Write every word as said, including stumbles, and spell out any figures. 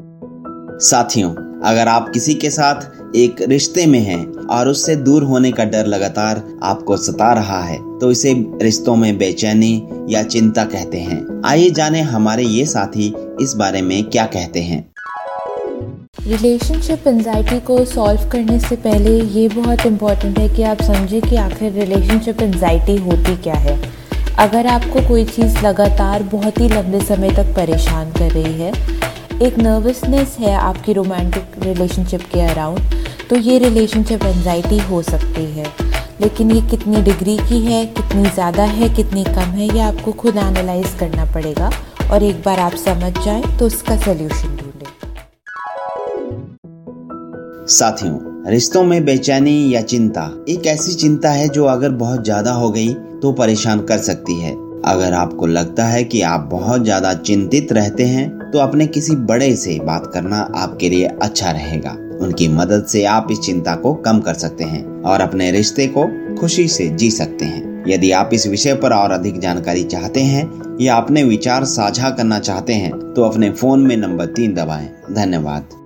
साथियों, अगर आप किसी के साथ एक रिश्ते में हैं और उससे दूर होने का डर लगातार आपको सता रहा है तो इसे रिश्तों में बेचैनी या चिंता कहते हैं। आइए जानें हमारे ये साथी इस बारे में क्या कहते हैं। रिलेशनशिप एंजाइटी को सॉल्व करने से पहले ये बहुत इम्पॉर्टेंट है कि आप समझें कि आखिर रिलेशनशिप एंजाइटी होती क्या है। अगर आपको कोई चीज़ लगातार बहुत ही लंबे समय तक परेशान कर रही है, एक नर्वसनेस है आपकी रोमांटिक रिलेशनशिप के अराउंड, तो ये रिलेशनशिप एंजाइटी हो सकती है। लेकिन ये कितनी डिग्री की है, कितनी ज़्यादा है, कितनी कम है, ये आपको खुद एनालाइज करना पड़ेगा और एक बार आप समझ जाएं तो उसका सल्यूशन ढूंढें। साथियों, रिश्तों में बेचैनी या चिंता एक ऐसी चिंता है जो अगर बहुत ज्यादा हो गई तो परेशान कर सकती है। अगर आपको लगता है कि आप बहुत ज्यादा चिंतित रहते हैं तो अपने किसी बड़े से बात करना आपके लिए अच्छा रहेगा। उनकी मदद से आप इस चिंता को कम कर सकते हैं और अपने रिश्ते को खुशी से जी सकते हैं। यदि आप इस विषय पर और अधिक जानकारी चाहते हैं या अपने विचार साझा करना चाहते हैं तो अपने फोन में नंबर तीन दबाएं। धन्यवाद।